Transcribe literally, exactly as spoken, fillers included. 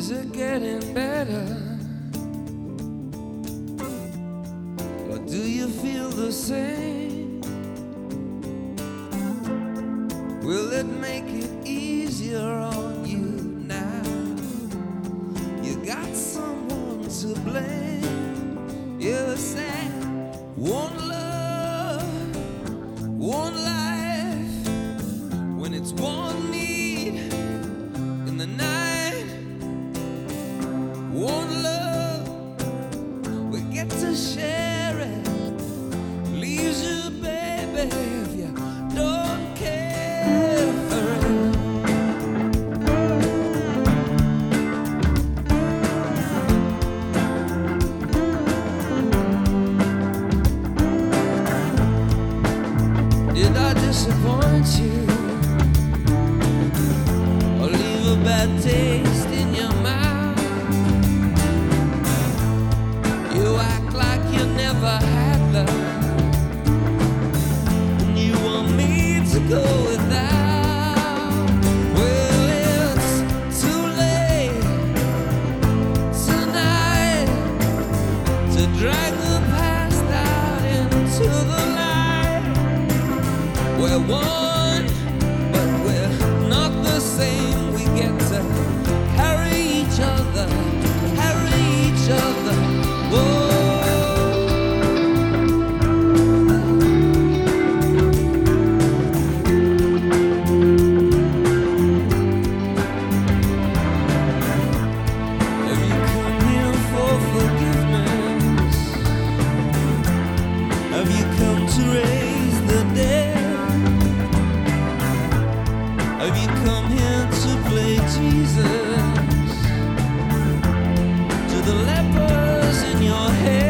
Is it getting better? Or do you feel the same? Will it make it easier on you now? You got someone to blame. You said one love, one life, when it's one need in the night, one love, we get to share it. Leaves you, baby, if you don't care for it. Did I disappoint you or leave a bad taste in your mouth? You act like you never had love, and you want me to go without. Well, it's too late tonight to drag the past out into the light. We're one, but we're not the same. We get to carry each other, carry each other. Whoa. Have you come here for forgiveness? Have you come to raise the dead? Have you come here to play Jesus to the lepers in your head?